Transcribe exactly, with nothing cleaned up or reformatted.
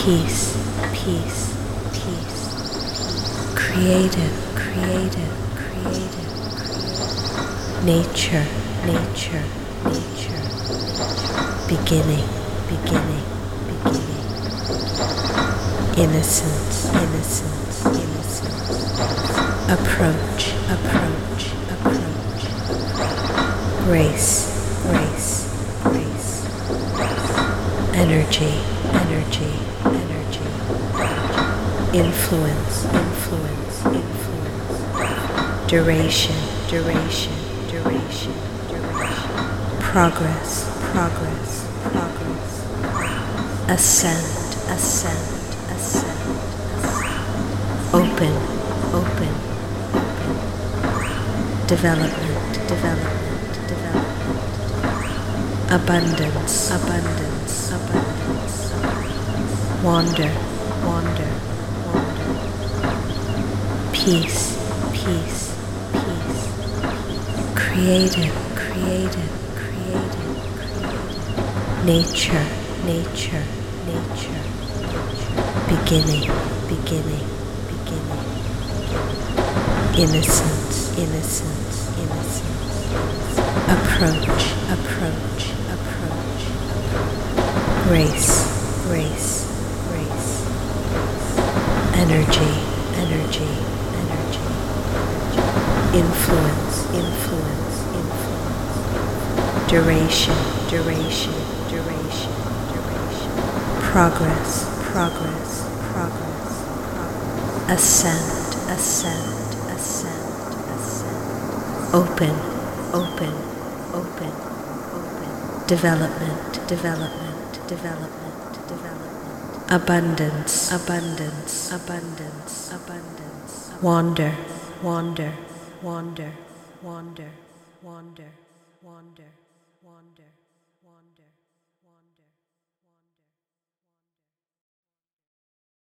peace, peace, peace, creative, creative, creative, nature, nature, nature, beginning, beginning, beginning, innocence, innocence, innocence, approach, approach, approach, grace, grace, grace, energy, energy, energy, influence, influence, influence, duration, duration, duration, duration, progress, progress, progress, ascend, ascend, ascend, ascend, open, open, open, development, development, development, abundance, abundance, abundance, wander, wander, wander, peace, peace, peace, creative, creative, creative, creative, nature, nature, nature, beginning, beginning, beginning, innocence, innocence, innocence, approach, approach, approach, grace, grace, grace, energy, energy, energy, influence, influence, influence, duration, duration, duration, duration, progress, progress, progress, progress, ascend, ascend, ascend, ascend, open, open, open, open, development, development, development, development, abundance, abundance, abundance, abundance, wander, wander, wander, wander, wander, wander.